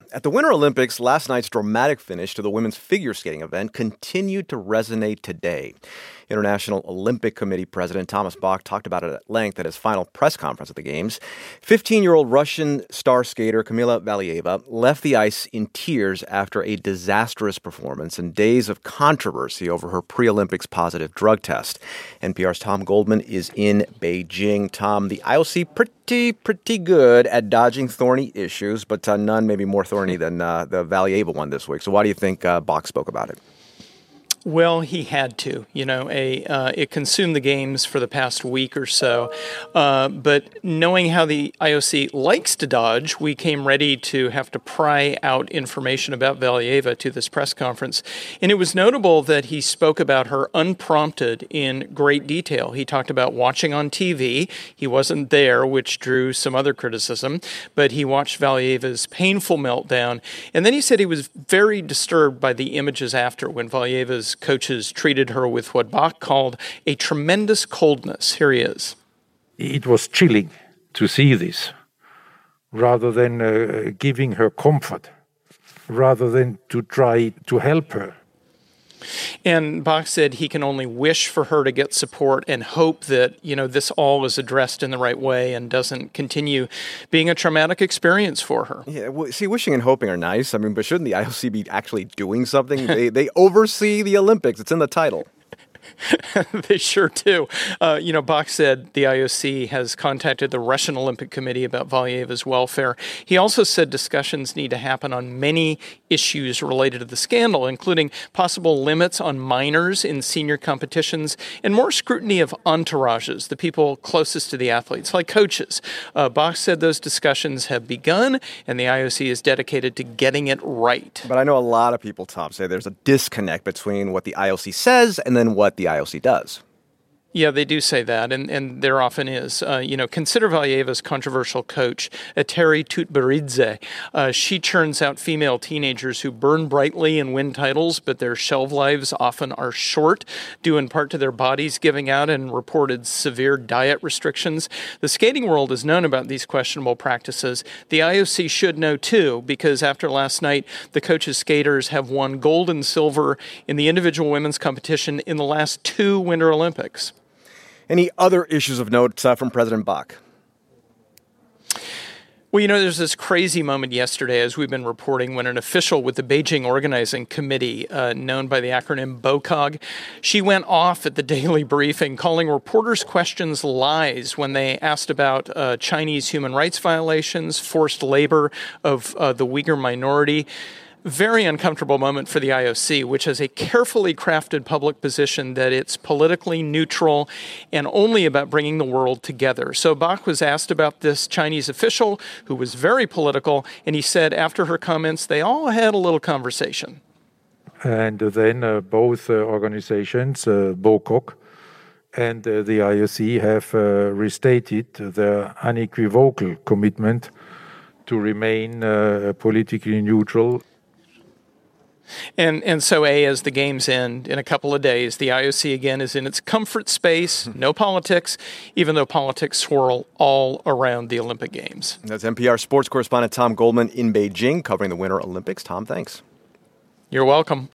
At the Winter Olympics, last night's dramatic finish to the women's figure skating event continued to resonate today. International Olympic Committee President Thomas Bach talked about it at length at his final press conference at the Games. 15-year-old Russian star skater Kamila Valieva left the ice in tears after a disastrous performance and days of controversy over her pre-Olympics positive drug test. NPR's Tom Goldman is in Beijing. Tom, the IOC pretty good at dodging thorny issues, but none maybe more thorny than the Valieva one this week. So why do you think Bach spoke about it? Well, he had to. It consumed the Games for the past week or so. But knowing how the IOC likes to dodge, we came ready to have to pry out information about Valieva to this press conference. And it was notable that he spoke about her unprompted in great detail. He talked about watching on TV. He wasn't there, which drew some other criticism. But he watched Valieva's painful meltdown. And then he said he was very disturbed by the images after when Valieva's coaches treated her with what Bach called a tremendous coldness. Here he is. It was chilling to see this, rather than giving her comfort, rather than to try to help her. And Bach said he can only wish for her to get support and hope that, this all is addressed in the right way and doesn't continue being a traumatic experience for her. Yeah, well, see, wishing and hoping are nice. But shouldn't the IOC be actually doing something? They oversee the Olympics. It's in the title. They sure do. Bach said the IOC has contacted the Russian Olympic Committee about Valieva's welfare. He also said discussions need to happen on many issues related to the scandal, including possible limits on minors in senior competitions and more scrutiny of entourages, the people closest to the athletes, like coaches. Bach said those discussions have begun, and the IOC is dedicated to getting it right. But I know a lot of people, Tom, say there's a disconnect between what the IOC says and then what the IOC does. Yeah, they do say that, and there often is. Consider Valieva's controversial coach, Eteri Tutberidze. She churns out female teenagers who burn brightly and win titles, but their shelf lives often are short, due in part to their bodies giving out and reported severe diet restrictions. The skating world has known about these questionable practices. The IOC should know, too, because after last night, the coaches' skaters have won gold and silver in the individual women's competition in the last two Winter Olympics. Any other issues of note from President Bach? Well, there's this crazy moment yesterday, as we've been reporting, when an official with the Beijing Organizing Committee, known by the acronym BOCOG, she went off at the daily briefing, calling reporters' questions lies when they asked about Chinese human rights violations, forced labor of the Uyghur minority. Very uncomfortable moment for the IOC, which has a carefully crafted public position that it's politically neutral and only about bringing the world together. So Bach was asked about this Chinese official who was very political, and he said after her comments, they all had a little conversation. And then both organizations, BOCOG and the IOC, have restated their unequivocal commitment to remain politically neutral. And so, as the Games end in a couple of days, the IOC again is in its comfort space, no politics, even though politics swirl all around the Olympic Games. That's NPR sports correspondent Tom Goldman in Beijing covering the Winter Olympics. Tom, thanks. You're welcome.